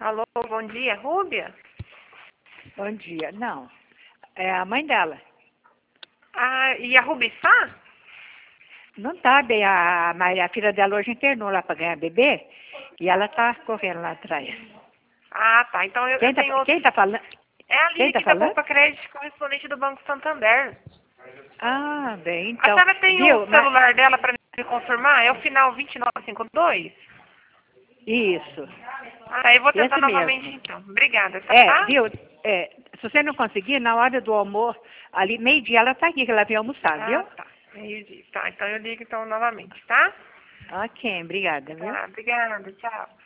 Alô, bom dia, Rúbia? Bom dia. Não, é a mãe dela. Ah, e a Rúbia está? Não tá bem, a filha dela hoje internou lá para ganhar bebê e ela tá correndo lá atrás. Ah, tá. Então eu tenho outro. Quem tá falando? É a Quem Lívia tá aqui da falando? Poupa Crédito, correspondente do Banco Santander. Ah, bem, A então, senhora tem o viu? celular dela para me confirmar? É o final 2952? Isso, Ah, eu vou tentar esse novamente mesmo. então. Obrigada, tá? Viu? Se você não conseguir, na hora do almoço, ali, meio-dia, ela tá aqui, que ela veio almoçar, Ah, viu? tá. Meio-dia. Tá, então eu ligo então novamente, tá? Ok, obrigada, viu? Tá, obrigada, tchau.